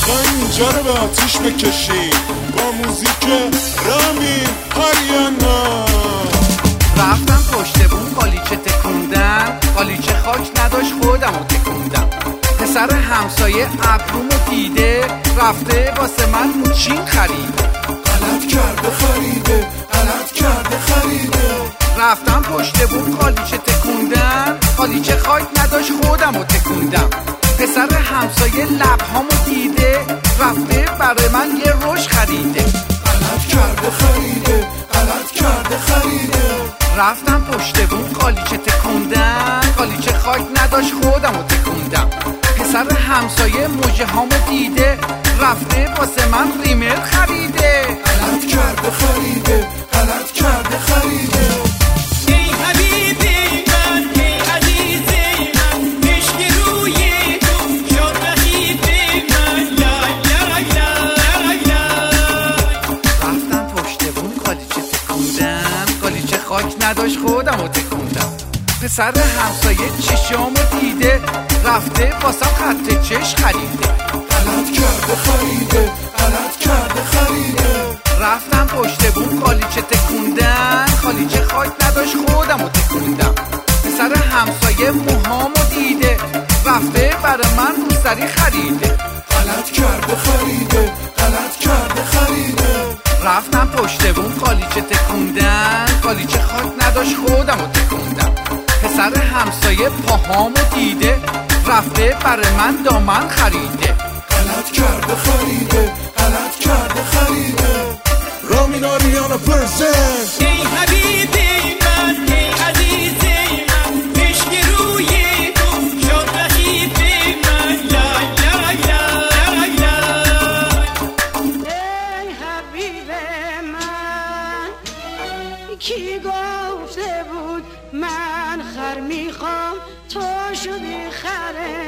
اینجا رو به آتیش بکشیم با موزیک رامین آریانا. رفتم پشت بوم قالیچه تکوندن، قالیچه خاک نداشت خودم رو تکوندم. پسر همسایه ابرومو دیده رفته واسه من موچین خریده. غلط کرده خریده، غلط کرده خریده. رفتم پشت بوم قالیچه تکوندن، قالیچه خاک نداشت خودم رو تکوندم. پسر همسایه لبهامو دیده رفته برای من یه رش خریده. غلط کرده خریده، غلط کرده خریده. رفتم پشت بوم قالیچه تکوندن، قالیچه خاک نداشت خودم رو تکوندم. پسر همسایه موجه هامو دیده رفته واسه من ریمر خریده. غلط کرده خریده، غلط کرده خریده. ای حبیبی من، ای عزیز من، عشق روی تو شد رقیب من. لا لا لا لا. رفتم پشت بوم قالیچه تکوندن، قالیچه خاک نداشت خودم رو تکوندم. پسر همسایه چشامو دیده رفته واسم خط چش خریده. غلط کرده خریده، غلط کرده خریده. رفتم پشت بوم قالیچه تکوندن، قالیچه خاک نداشت خودم رو تکوندم. پسر همسایه موهامو دیده رفته برای من روسری خریده. غلط کرده خریده، غلط کرده خریده. رفتم پشت بوم قالیچه تکوندن، قالیچه خاک نداشت خودم رو تکوندم. پسر همسایه پاهامو دیده رفته برای من دامن خریده. غلط کرده خریده، غلط کرده خریده. رامین آریانا پرزنت. ای حبیبی من، ای عزیز من، عشق روی تو شد رقیب من. لا لا لا لا. ای حبیب من، کی گفته بود من خر میخوام تو شدی خر